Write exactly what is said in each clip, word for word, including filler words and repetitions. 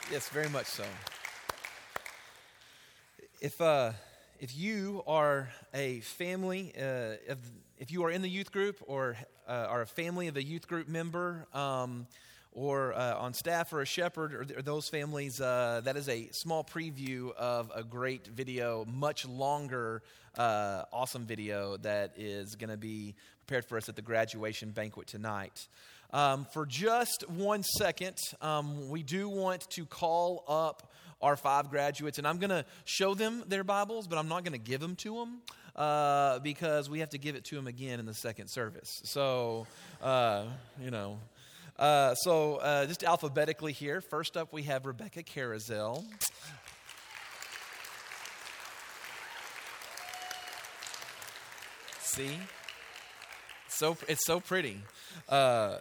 Yes, very much so. If uh, if you are a family, uh, if, if you are in the youth group or uh, are a family of a youth group member, um, or uh, on staff or a shepherd, or, or those families, uh, that is a small preview of a great video, much longer, uh, awesome video that is going to be prepared for us at the graduation banquet tonight. Um, for just one second, um, we do want to call up our five graduates, and I'm going to show them their Bibles, but I'm not going to give them to them uh, because we have to give it to them again in the second service. So, uh, you know, uh, so uh, just alphabetically here. First up, we have Rebecca Carazel. See? So it's so pretty. Uh,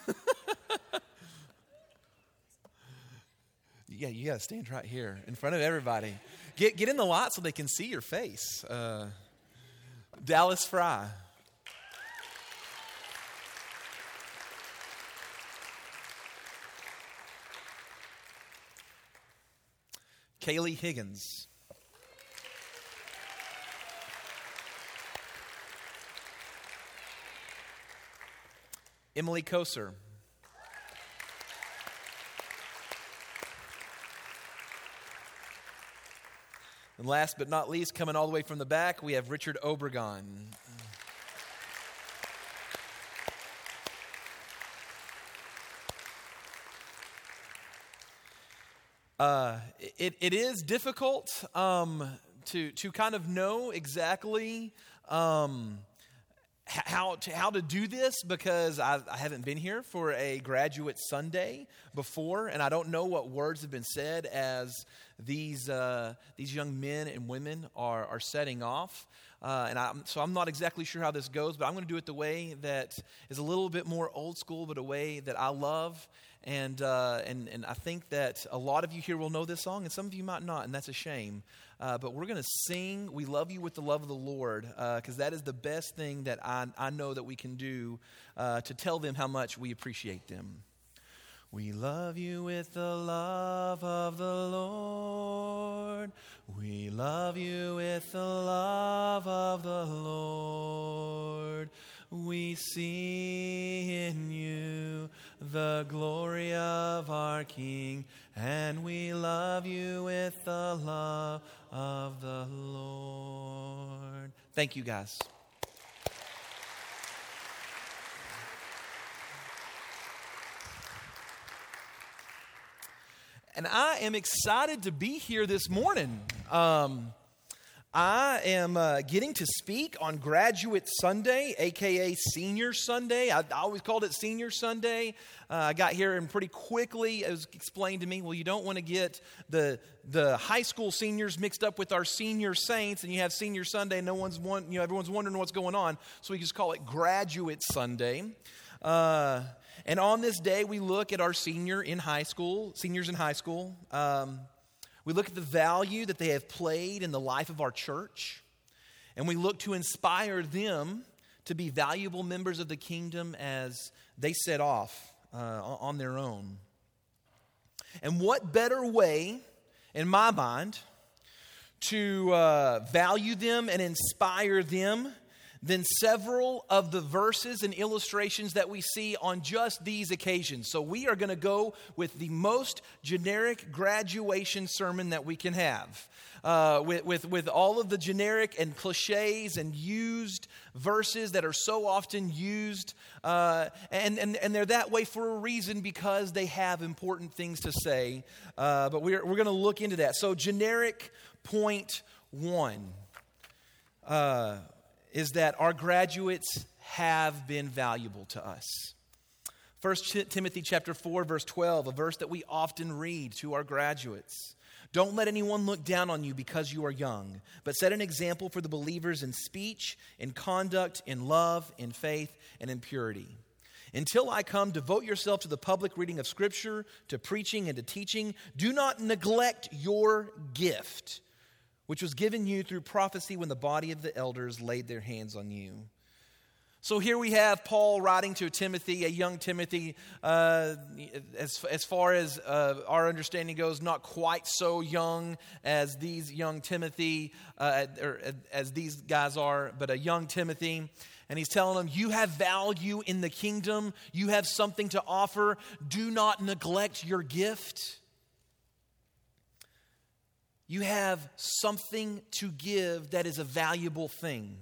yeah, you gotta stand right here in front of everybody. Get get in the lot so they can see your face. Uh, Dallas Fry. Kaylee Higgins. Emily Koser. And last but not least, coming all the way from the back, we have Richard Obregon. Uh, it, it is difficult um, to, to kind of know exactly um, How to, how to do this because I, I haven't been here for a graduate Sunday before, and I don't know what words have been said as these uh, these young men and women are are setting off. Uh, and I'm, so I'm not exactly sure how this goes, but I'm going to do it the way that is a little bit more old school, but a way that I love. And uh, and and I think that a lot of you here will know this song, and some of you might not, and that's a shame. Uh, but we're going to sing "We Love You with the Love of the Lord" because uh, that is the best thing that I, I know that we can do uh, to tell them how much we appreciate them. We love you with the love of the Lord. We love you with the love of the Lord. We see in you the glory of our King, and we love you with the love of the Lord. Thank you, guys. And I am excited to be here this morning. Um, I am uh, getting to speak on Graduate Sunday, a k a. Senior Sunday. I, I always called it Senior Sunday. Uh, I got here and pretty quickly it was explained to me, well, you don't want to get the the high school seniors mixed up with our senior saints, and you have Senior Sunday, and no one's one, you know, everyone's wondering what's going on. So we just call it Graduate Sunday. Uh, and on this day, we look at our senior in high school, seniors in high school. Um, We look at the value that they have played in the life of our church, and we look to inspire them to be valuable members of the kingdom as they set off uh, on their own. And what better way, in my mind, to uh, value them and inspire them than several of the verses and illustrations that we see on just these occasions. So we are going to go with the most generic graduation sermon that we can have. Uh, with, with, with all of the generic and cliches and used verses that are so often used. Uh, and, and, and they're that way for a reason because they have important things to say. Uh, but we're, we're going to look into that. So generic point one. Uh is that our graduates have been valuable to us. First Timothy chapter four, verse twelve, a verse that we often read to our graduates. Don't let anyone look down on you because you are young, but set an example for the believers in speech, in conduct, in love, in faith, and in purity. Until I come, devote yourself to the public reading of Scripture, to preaching and to teaching. Do not neglect your gift, which was given you through prophecy when the body of the elders laid their hands on you. So here we have Paul writing to Timothy, a young Timothy, uh, as, as far as uh, our understanding goes, not quite so young as these young Timothy, uh, or as these guys are, but a young Timothy. And he's telling them, you have value in the kingdom. You have something to offer. Do not neglect your gift. You have something to give that is a valuable thing.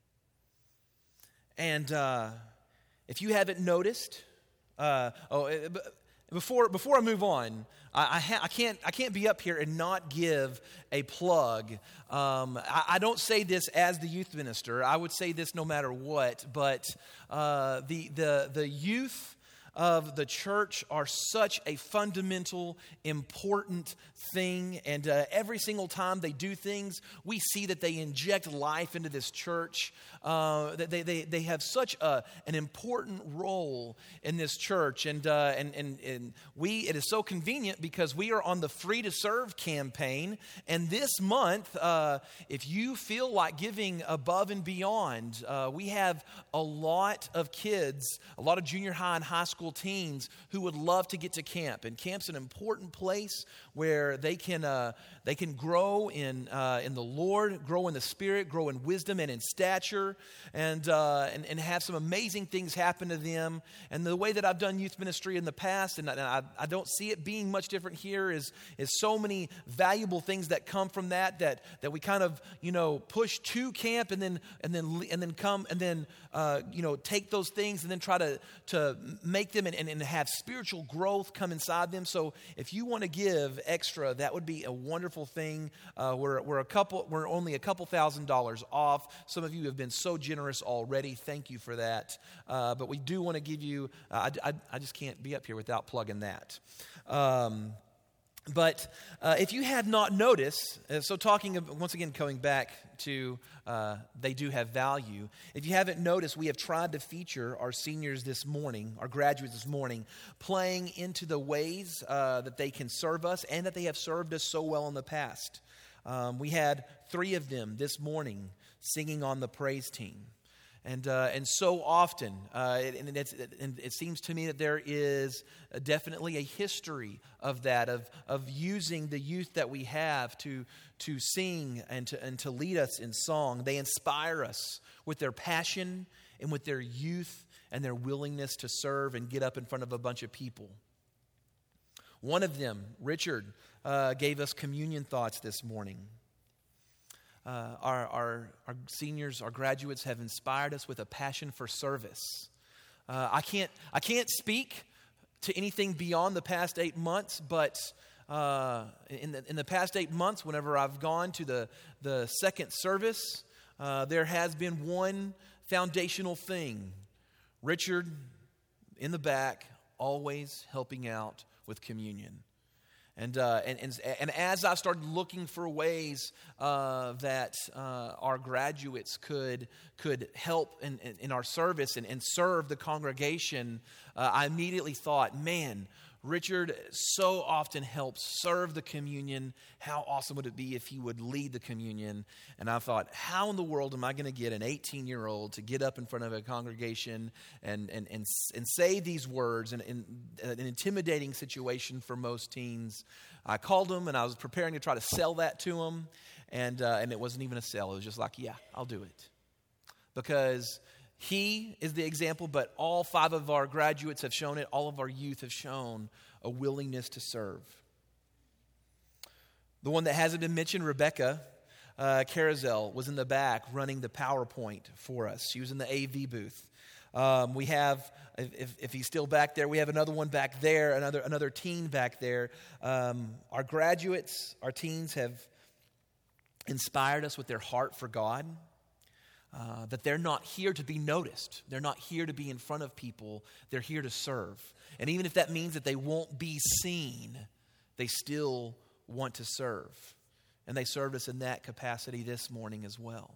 And uh, if you haven't noticed, uh, oh, before before I move on, I, I, ha- I can't I can't be up here and not give a plug. Um, I, I don't say this as the youth minister. I would say this no matter what. But uh, the the the youth of the church are such a fundamental, important thing. And uh, every single time they do things, we see that they inject life into this church. Uh, they, they, they have such a, an important role in this church. And, uh, and, and, and we, it is so convenient because we are on the Free to Serve campaign. And this month, uh, if you feel like giving above and beyond, uh, we have a lot of kids, a lot of junior high and high school teens who would love to get to camp. And camp's an important place where they can uh, they can grow in uh, in the Lord, grow in the Spirit, grow in wisdom and in stature, and, uh, and and have some amazing things happen to them. And the way that I've done youth ministry in the past, and I, I don't see it being much different here, is is so many valuable things that come from that that that we kind of you know push to camp and then and then and then come and then uh, you know take those things and then try to to make them and, and, and have spiritual growth come inside them. So if you want to give extra, that would be a wonderful thing. Uh, we're we're a couple we're only a couple thousand dollars off. Some of you have been so generous already. Thank you for that. Uh, but we do want to give you. Uh, I, I I just can't be up here without plugging that. Um, But uh, if you have not noticed, uh, so talking of, once again coming back to uh, they do have value. If you haven't noticed, we have tried to feature our seniors this morning, our graduates this morning, playing into the ways uh, that they can serve us and that they have served us so well in the past. Um, we had three of them this morning singing on the praise team. And uh, and so often, uh, and, it's, and it seems to me that there is definitely a history of that, of of using the youth that we have to to sing and to and to lead us in song. They inspire us with their passion and with their youth and their willingness to serve and get up in front of a bunch of people. One of them, Richard, uh, gave us communion thoughts this morning. Uh, our, our, our seniors, our graduates have inspired us with a passion for service. Uh, I can't I can't speak to anything beyond the past eight months, but uh, in the in the past eight months, whenever I've gone to the the second service, uh, there has been one foundational thing: Richard in the back, always helping out with communion. And, uh, and and and as I started looking for ways uh, that uh, our graduates could could help in, in, in our service and, and serve the congregation, uh, I immediately thought, man, Richard so often helps serve the communion. How awesome would it be if he would lead the communion? And I thought, how in the world am I going to get an eighteen-year-old to get up in front of a congregation and and and, and say these words in, in an intimidating situation for most teens? I called him and I was preparing to try to sell that to him, and uh, and it wasn't even a sell. It was just like, yeah, I'll do it, because he is the example, but all five of our graduates have shown it. All of our youth have shown a willingness to serve. The one that hasn't been mentioned, Rebecca uh, Carazel, was in the back running the PowerPoint for us. She was in the A V booth. Um, we have, if, if he's still back there, we have another one back there, another another teen back there. Um, our graduates, our teens have inspired us with their heart for God. Uh, that they're not here to be noticed. They're not here to be in front of people. They're here to serve. And even if that means that they won't be seen, they still want to serve. And they served us in that capacity this morning as well.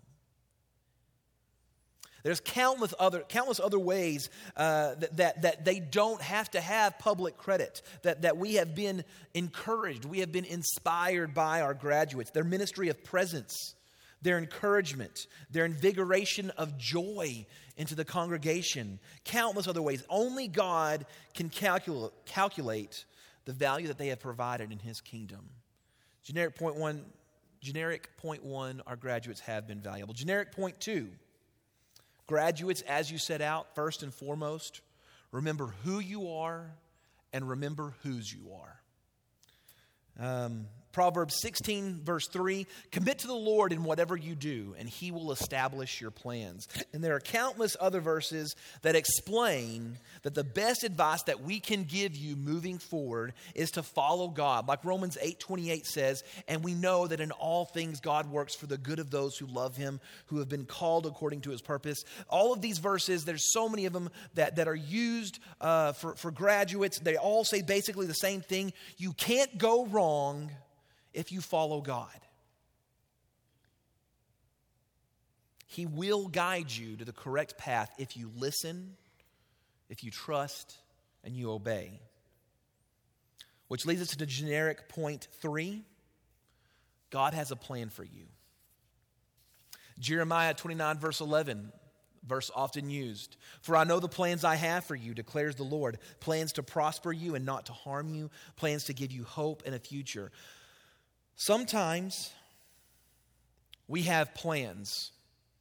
There's countless other countless other ways uh, that, that that they don't have to have public credit. That that we have been encouraged, we have been inspired by our graduates. Their ministry of presence, their encouragement, their invigoration of joy into the congregation, countless other ways. Only God can calculate, calculate the value that they have provided in his kingdom. Generic point one, generic point one, our graduates have been valuable. Generic point two, graduates, as you set out, first and foremost, remember who you are and remember whose you are. Um, Proverbs sixteen, verse three, commit to the Lord in whatever you do, and he will establish your plans. And there are countless other verses that explain that the best advice that we can give you moving forward is to follow God. Like Romans eight twenty-eight says, and we know that in all things God works for the good of those who love him, who have been called according to his purpose. All of these verses, there's so many of them that, that are used uh, for, for graduates. They all say basically the same thing. You can't go wrong if you follow God. He will guide you to the correct path if you listen, if you trust, and you obey. Which leads us to the generic point three. God has a plan for you. Jeremiah twenty-nine, verse eleven, verse often used. For I know the plans I have for you, declares the Lord. Plans to prosper you and not to harm you. Plans to give you hope and a future. Sometimes we have plans.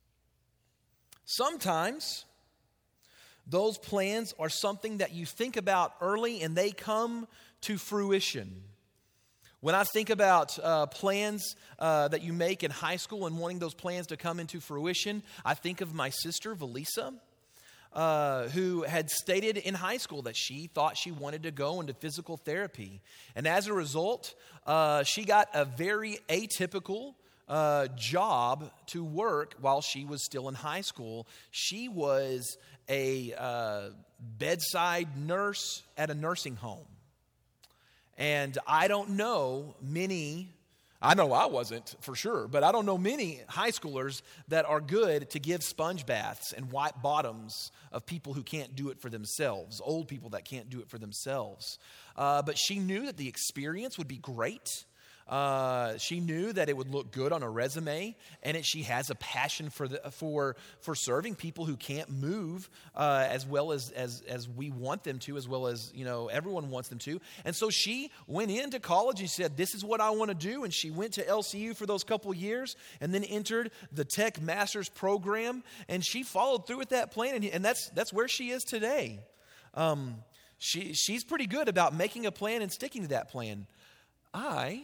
Sometimes those plans are something that you think about early and they come to fruition. When I think about uh, plans uh, that you make in high school and wanting those plans to come into fruition, I think of my sister, Valisa, Uh, who had stated in high school that she thought she wanted to go into physical therapy. And as a result, uh, she got a very atypical uh, job to work while she was still in high school. She was a uh, bedside nurse at a nursing home. And I don't know many I know I wasn't for sure, but I don't know many high schoolers that are good to give sponge baths and wipe bottoms of people who can't do it for themselves, old people that can't do it for themselves. Uh, but she knew that the experience would be great. Uh, she knew that it would look good on a resume, and it, she has a passion for the, for for serving people who can't move uh, as well as, as as we want them to, as well as you know everyone wants them to. And so she went into college and said, "This is what I want to do." And she went to L C U for those couple years, and then entered the Tech Masters program, and she followed through with that plan, and, and that's that's where she is today. Um, she she's pretty good about making a plan and sticking to that plan. I.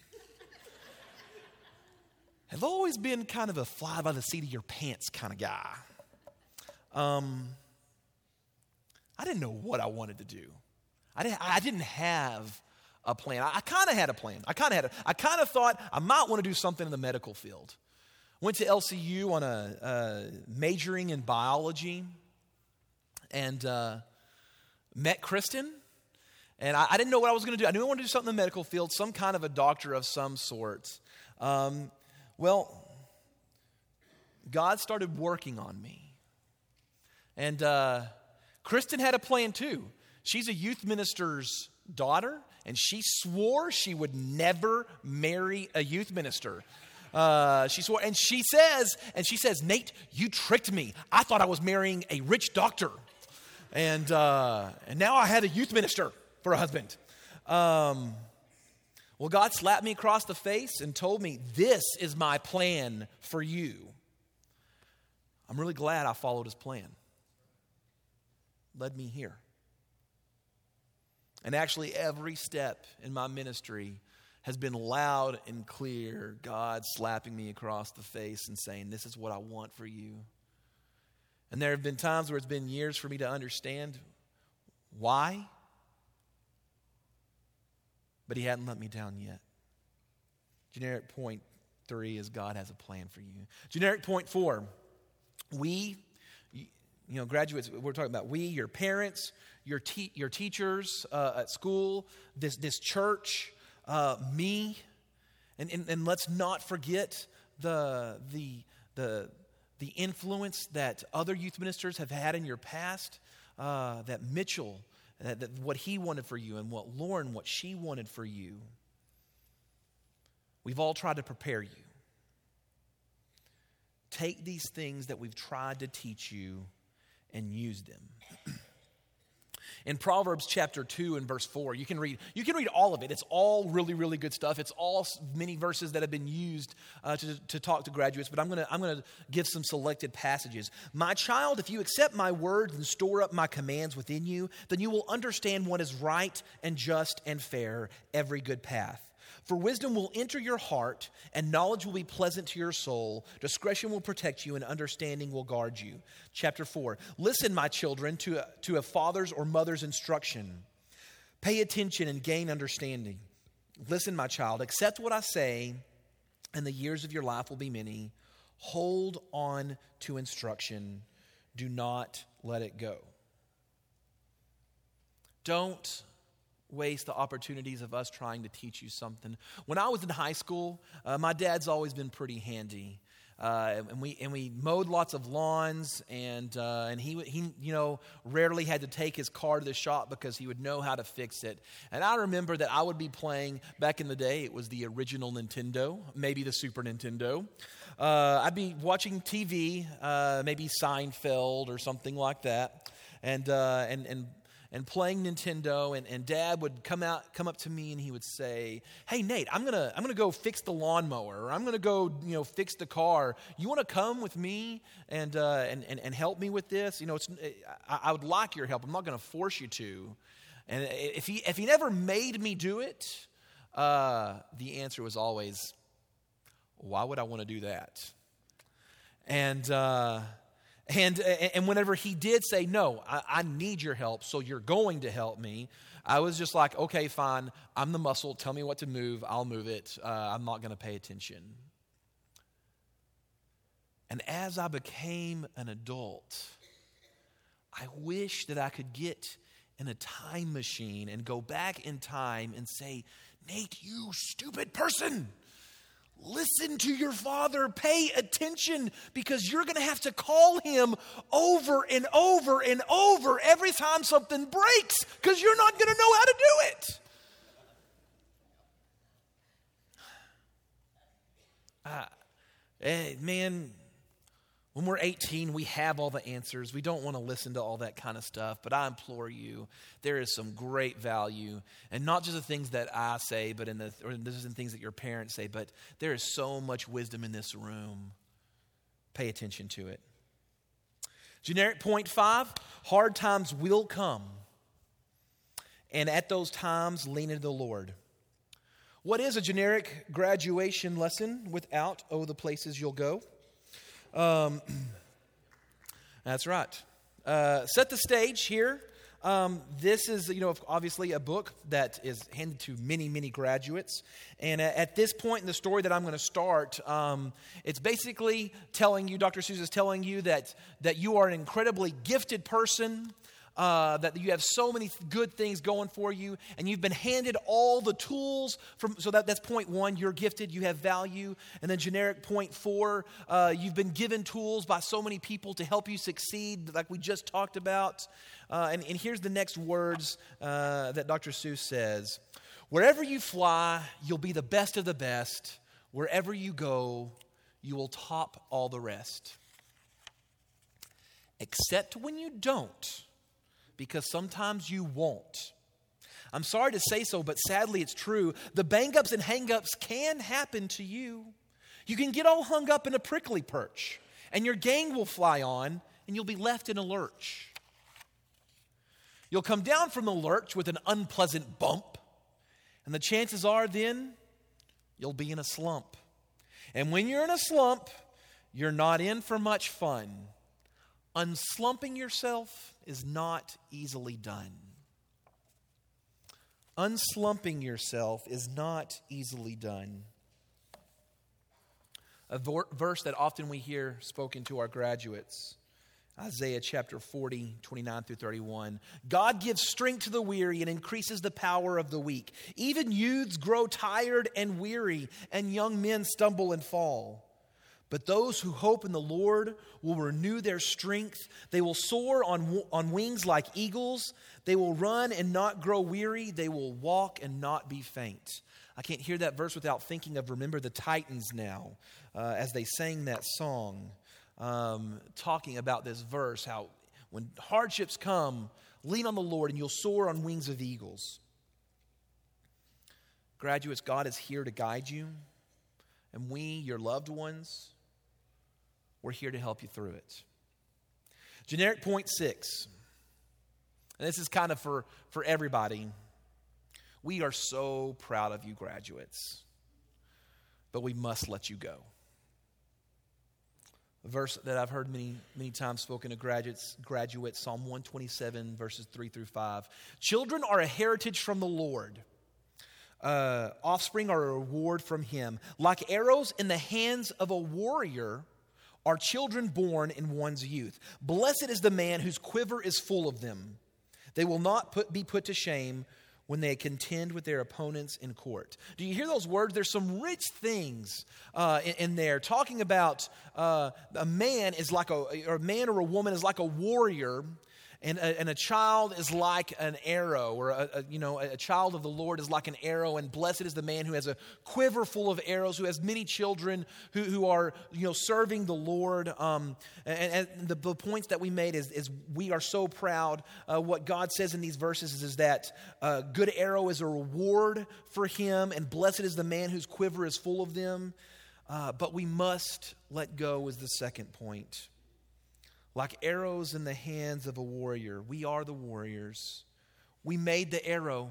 I've always been kind of a fly by the seat of your pants kind of guy. Um, I didn't know what I wanted to do. I didn't, I didn't have a plan. I, I kind of had a plan. I kind of had a, I kind of thought I might want to do something in the medical field. Went to L C U on a, a majoring in biology and uh, met Kristen. And I, I didn't know what I was going to do. I knew I wanted to do something in the medical field, some kind of a doctor of some sort. Um, Well, God started working on me. And uh, Kristen had a plan too. She's a youth minister's daughter, and she swore she would never marry a youth minister. Uh, she swore, and she says, and she says, Nate, you tricked me. I thought I was marrying a rich doctor. And, uh, and now I had a youth minister for a husband. Um Well, God slapped me across the face and told me, this is my plan for you. I'm really glad I followed his plan. Led me here. And actually, every step in my ministry has been loud and clear, God slapping me across the face and saying, this is what I want for you. And there have been times where it's been years for me to understand why. But he hadn't let me down yet. Generic point three is God has a plan for you. Generic point four, we, you know, graduates, we're talking about we, your parents, your te- your teachers uh, at school, this this church, uh, me, and, and and let's not forget the the the the influence that other youth ministers have had in your past. Uh, that Mitchell. That, that what he wanted for you and what Lauren, what she wanted for you. We've all tried to prepare you. take these things that we've tried to teach you and use them. In Proverbs chapter two and verse four, you can read you can read all of it. It's all really, really good stuff. It's all many verses that have been used uh, to, to talk to graduates, but I'm going to I'm going to give some selected passages. My child, if you accept my words and store up my commands within you, then you will understand what is right and just and fair, every good path. For wisdom will enter your heart, and knowledge will be pleasant to your soul. Discretion will protect you, and understanding will guard you. Chapter four, listen, my children, to a, to a father's or mother's instruction. Pay attention and gain understanding. Listen, my child, accept what I say, and the years of your life will be many. Hold on to instruction. Do not let it go. Don't waste the opportunities of us trying to teach you something. When I was in high school, uh, my dad's always been pretty handy. Uh, and we and we mowed lots of lawns, and uh, and he he you know rarely had to take his car to the shop because he would know how to fix it. And I remember that I would be playing back in the day. It was the original Nintendo, maybe the Super Nintendo. Uh, I'd be watching T V, uh, maybe Seinfeld or something like that, and uh, and and. and playing Nintendo, and, and Dad would come out, come up to me, and he would say, "Hey Nate, I'm gonna I'm gonna go fix the lawnmower, or I'm gonna go you know fix the car. You want to come with me and, uh, and and and help me with this? You know, it's I, I would like your help. I'm not gonna force you to." And if he if he never made me do it, uh, the answer was always, "Why would I want to do that?" And uh, And and whenever he did say, "No, I, I need your help, so you're going to help me," I was just like, "Okay, fine. I'm the muscle. Tell me what to move. I'll move it. Uh, I'm not going to pay attention." And as I became an adult, I wish that I could get in a time machine and go back in time and say, "Nate, you stupid person, listen to your father, pay attention, because you're going to have to call him over and over and over every time something breaks, because you're not going to know how to do it." Uh, hey, man, when we're eighteen, we have all the answers. We don't want to listen to all that kind of stuff. But I implore you, there is some great value. And not just the things that I say, but in the or this is in things that your parents say. But there is so much wisdom in this room. Pay attention to it. Generic point five, hard times will come. And at those times, lean into the Lord. What is a generic graduation lesson without, oh, the places you'll go? Um, that's right. Uh, set the stage here. Um, this is, you know, obviously a book that is handed to many, many graduates. And at this point in the story that I'm going to start, um, it's basically telling you, Doctor Seuss is telling you that, that you are an incredibly gifted person, Uh, that you have so many good things going for you, and you've been handed all the tools. From so that, that's point one, you're gifted, you have value. And then generic point four, uh, you've been given tools by so many people to help you succeed, like we just talked about. Uh, and, and here's the next words uh, that Doctor Seuss says. Wherever you fly, you'll be the best of the best. Wherever you go, you will top all the rest. Except when you don't. Because sometimes you won't. I'm sorry to say so, but sadly it's true. The bang-ups and hang-ups can happen to you. You can get all hung up in a prickly perch, and your gang will fly on, and you'll be left in a lurch. You'll come down from the lurch with an unpleasant bump, and the chances are then you'll be in a slump. And when you're in a slump, you're not in for much fun. Unslumping yourself is not easily done. Unslumping yourself is not easily done. A vor- verse that often we hear spoken to our graduates. Isaiah chapter forty, twenty-nine through thirty-one. God gives strength to the weary and increases the power of the weak. Even youths grow tired and weary, and young men stumble and fall. But those who hope in the Lord will renew their strength. They will soar on, on wings like eagles. They will run and not grow weary. They will walk and not be faint. I can't hear that verse without thinking of Remember the Titans now, uh, as they sang that song, um, talking about this verse, how when hardships come, lean on the Lord and you'll soar on wings of eagles. Graduates, God is here to guide you, and we, your loved ones, we're here to help you through it. Generic point six, and this is kind of for, for everybody. We are so proud of you, graduates, but we must let you go. A verse that I've heard many, many times spoken to graduates, graduates, Psalm one twenty-seven, verses three through five. Children are a heritage from the Lord. Uh, offspring are a reward from him. Like arrows in the hands of a warrior are children born in one's youth. Blessed is the man whose quiver is full of them. They will not put, be put to shame when they contend with their opponents in court. Do you hear those words? There's some rich things uh, in, in there, talking about uh, a man is like a, or a man or a woman is like a warrior, and a, and a child is like an arrow, or a, a, you know, a child of the Lord is like an arrow, and blessed is the man who has a quiver full of arrows, who has many children who, who are, you know, serving the Lord. Um, and and the, the points that we made is, is we are so proud. Uh, what God says in these verses is, is that a good arrow is a reward for him, and blessed is the man whose quiver is full of them. Uh, but we must let go is the second point. Like arrows in the hands of a warrior. We are the warriors. We made the arrow.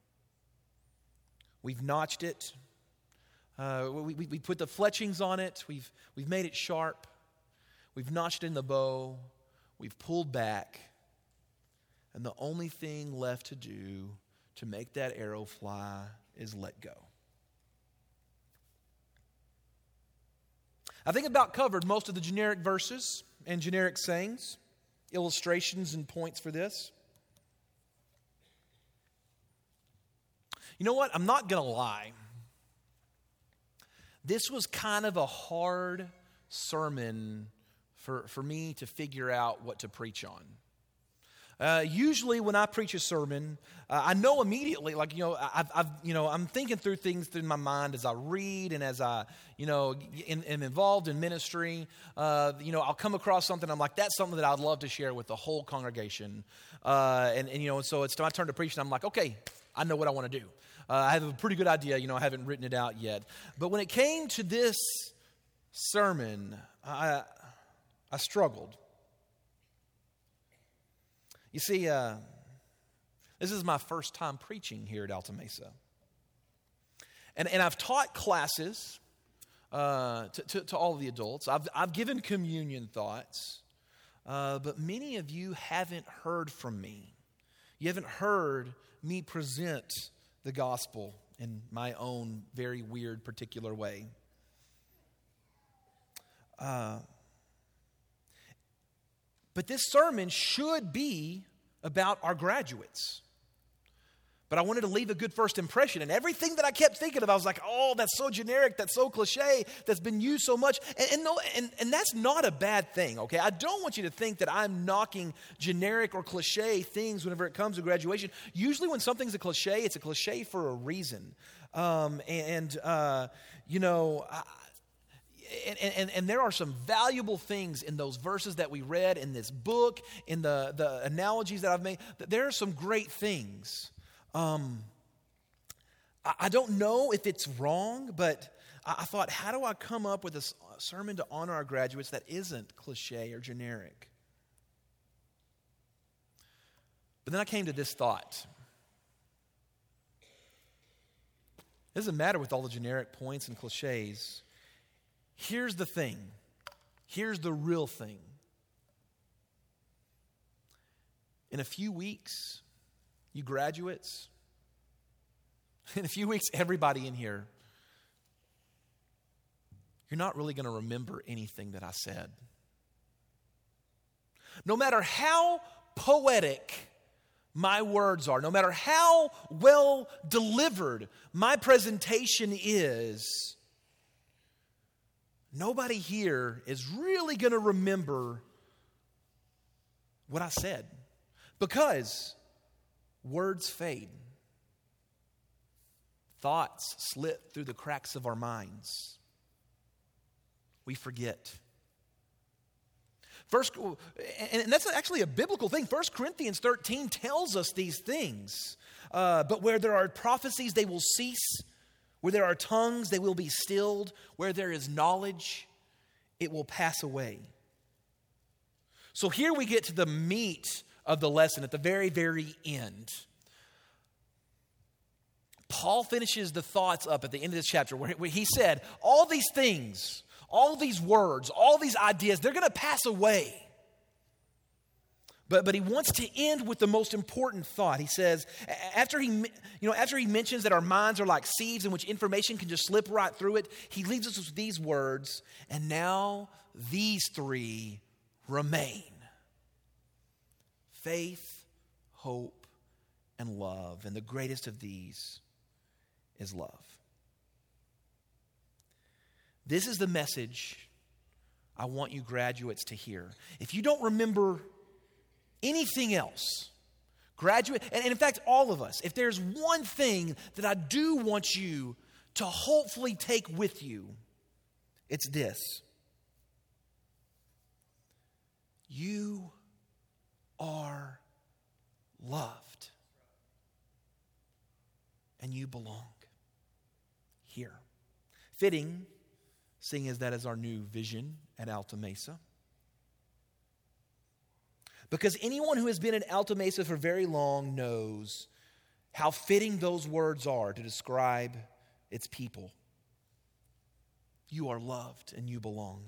We've notched it. Uh, we, we, we put the fletchings on it. We've, we've made it sharp. We've notched in the bow. We've pulled back. And the only thing left to do to make that arrow fly is let go. I think about covered most of the generic verses and generic sayings, illustrations and points for this. You know what? I'm not going to lie. This was kind of a hard sermon for, for me to figure out what to preach on. Uh, usually when I preach a sermon, uh, I know immediately, like, you know, I've, I've, you know, I'm thinking through things through my mind as I read and as I, you know, in, am involved in ministry. Uh, you know, I'll come across something, I'm like, that's something that I'd love to share with the whole congregation. Uh, and, and, you know, so it's my turn to preach, and I'm like, okay, I know what I want to do. Uh, I have a pretty good idea, you know, I haven't written it out yet. But when it came to this sermon, I, I struggled. You see, uh, this is my first time preaching here at Alta Mesa. And, and I've taught classes uh, to, to, to all of the adults. I've, I've given communion thoughts. Uh, but many of you haven't heard from me. You haven't heard me present the gospel in my own very weird particular way. Uh But this sermon should be about our graduates. But I wanted to leave a good first impression. And everything that I kept thinking of, I was like, oh, that's so generic, that's so cliche, that's been used so much. And, and, no, and, and that's not a bad thing, okay? I don't want you to think that I'm knocking generic or cliche things whenever it comes to graduation. Usually when something's a cliche, it's a cliche for a reason. Um, and, uh, you know... I, And, and, and there are some valuable things in those verses that we read in this book, in the, the analogies that I've made. There are some great things. Um, I, I don't know if it's wrong, but I, I thought, how do I come up with a sermon to honor our graduates that isn't cliche or generic? But then I came to this thought. It doesn't matter with all the generic points and cliches. Here's the thing. Here's the real thing. In a few weeks, you graduates, in a few weeks, everybody in here, you're not really going to remember anything that I said. No matter how poetic my words are, no matter how well delivered my presentation is, nobody here is really going to remember what I said, because words fade. Thoughts slip through the cracks of our minds. We forget. First, and that's actually a biblical thing. First Corinthians thirteen tells us these things. Uh, but where there are prophecies, they will cease. Where there are tongues, they will be stilled. Where there is knowledge, it will pass away. So here we get to the meat of the lesson at the very, very end. Paul finishes the thoughts up at the end of this chapter where he said, all these things, all these words, all these ideas, they're going to pass away. But, but he wants to end with the most important thought. He says, after he, you know, after he mentions that our minds are like sieves in which information can just slip right through it, he leaves us with these words, and now these three remain: faith, hope, and love. And the greatest of these is love. This is the message I want you graduates to hear. If you don't remember anything else, graduate, and in fact, all of us, if there's one thing that I do want you to hopefully take with you, it's this: you are loved, and you belong here. Fitting, seeing as that is our new vision at Alta Mesa. Because anyone who has been at Alta Mesa for very long knows how fitting those words are to describe its people. You are loved and you belong.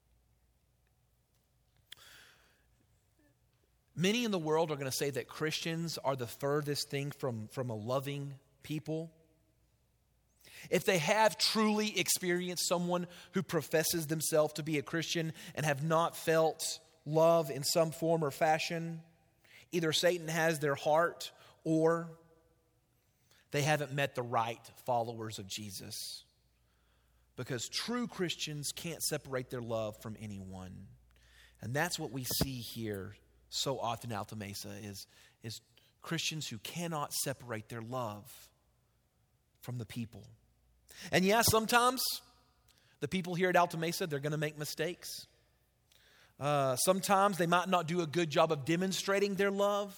Many in the world are going to say that Christians are the furthest thing from, from a loving people. If they have truly experienced someone who professes themselves to be a Christian and have not felt love in some form or fashion, either Satan has their heart or they haven't met the right followers of Jesus. Because true Christians can't separate their love from anyone. And that's what we see here so often at Alta Mesa is, is Christians who cannot separate their love from the people. And yeah, sometimes the people here at Alta Mesa, they're going to make mistakes. Uh, sometimes they might not do a good job of demonstrating their love.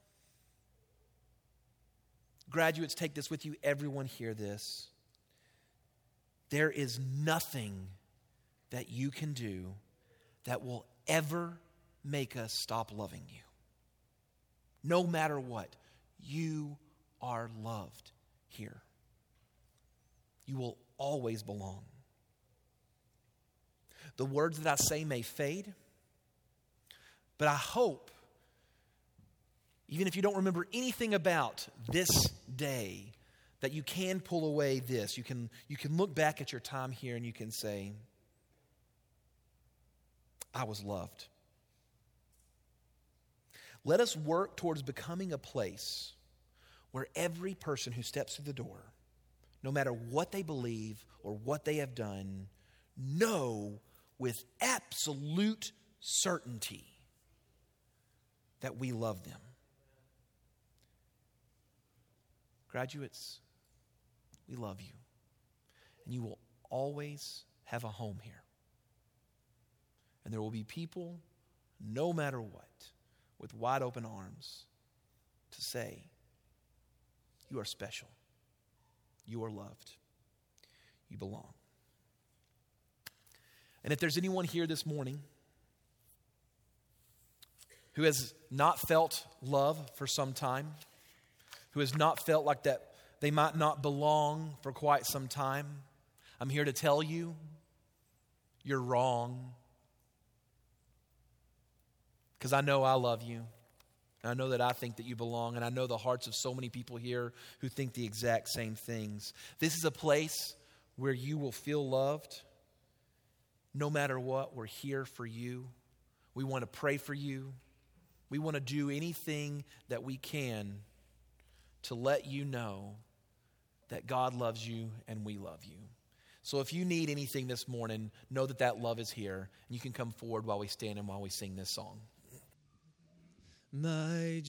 Graduates, take this with you. Everyone hear this. There is nothing that you can do that will ever make us stop loving you. No matter what, you are loved here. You will always belong. The words that I say may fade, but I hope, even if you don't remember anything about this day, that you can pull away this. You can, you can look back at your time here and you can say, I was loved. Let us work towards becoming a place where every person who steps through the door, no matter what they believe or what they have done, know with absolute certainty that we love them. Graduates, we love you. And you will always have a home here. And there will be people, no matter what, with wide open arms to say, you are special. You are loved. You belong. And if there's anyone here this morning who has not felt love for some time, who has not felt like that they might not belong for quite some time, I'm here to tell you, you're wrong. Because I know I love you. I know that I think that you belong, and I know the hearts of so many people here who think the exact same things. This is a place where you will feel loved. No matter what, we're here for you. We want to pray for you. We want to do anything that we can to let you know that God loves you and we love you. So if you need anything this morning, know that that love is here. And you can come forward while we stand and while we sing this song. My